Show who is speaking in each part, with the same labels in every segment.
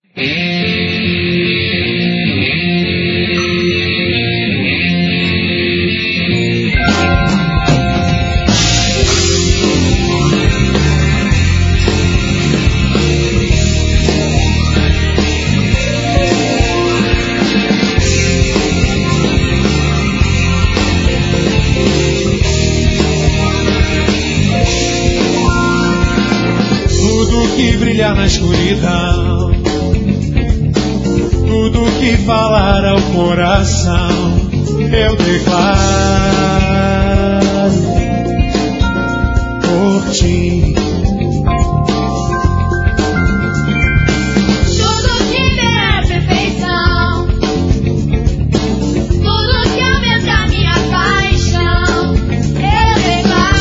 Speaker 1: Que brilhar na escuridão, tudo que falar ao coração, eu declaro por ti.
Speaker 2: Tudo que vier a perfeição, tudo que aumentar minha paixão, eu declaro.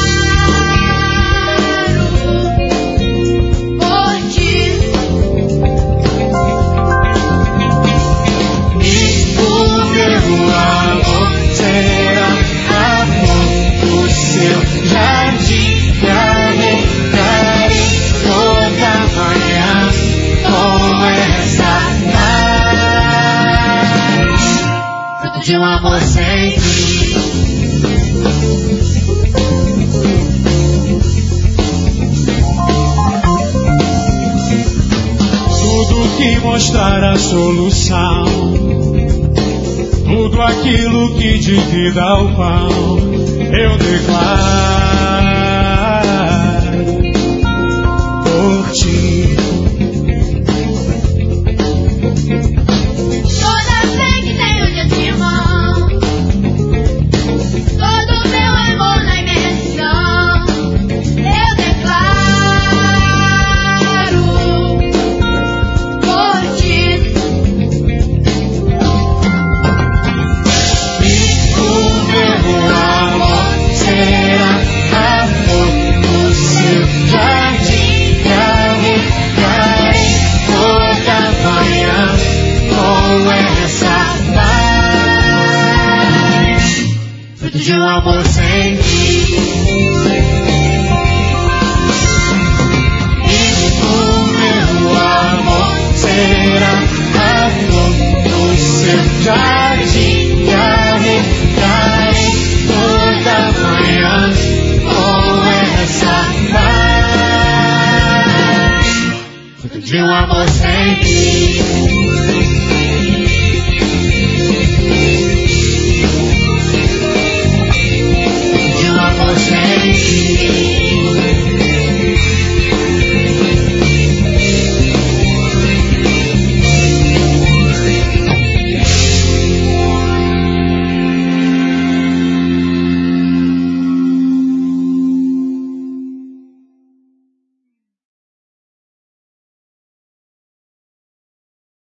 Speaker 2: De um amor sem fim.
Speaker 1: Tudo que mostrar a solução, tudo aquilo que de vida ao pão, eu declaro por ti.
Speaker 2: De um amor sem fim.
Speaker 1: E o meu amor será a flor do seu jardim, que arregarei toda manhã com essa paz.
Speaker 2: De um amor sem fim.